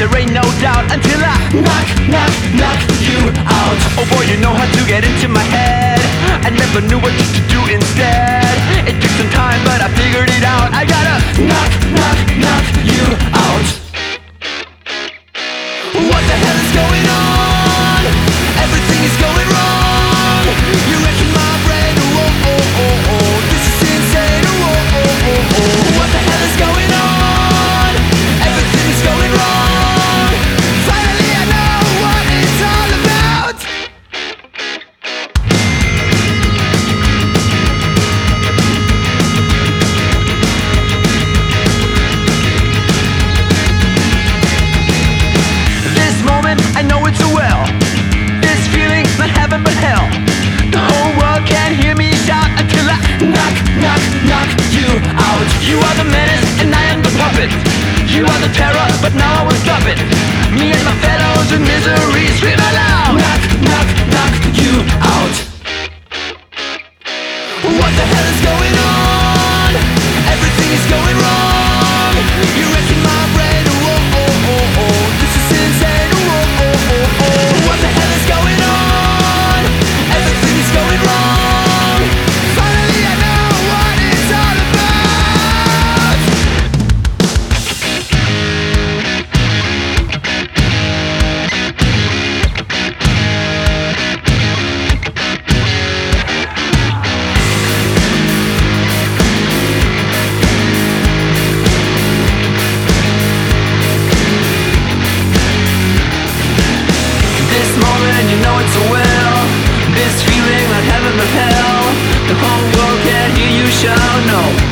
there ain't no doubt until I knock, knock, knock you out. Oh boy, you know how to get into my head. I never knew what to do instead. It took some time, but I figured it out. I gotta knock, knock, knock you out. What the hell is going on? Everything is going wrong. You're wrecking my brain. Oh, oh, oh, oh. This is insane. Oh, oh, oh, oh, oh. What the hell is going on? Everything is going wrong. Finally I know what it's all about. This moment, I know it so well. This feeling, not heaven but hell. The whole world can't hear me shout until I knock, knock, knock you out. You are the menace and I am the puppet. You are the terror, but now I will stop it. Me and my fellows in misery scream aloud. Knock, knock, knock you out. What the hell is going on? Everything is going wrong. You're wrecking my brain. Oh, oh, oh, oh. This is insane. Oh, oh, oh, oh. What the hell is going on? Everything is going wrong. Finally I know what it's all about. This moment, you know it so well. This feeling, not heaven but hell. The whole world can't hear you shout, no.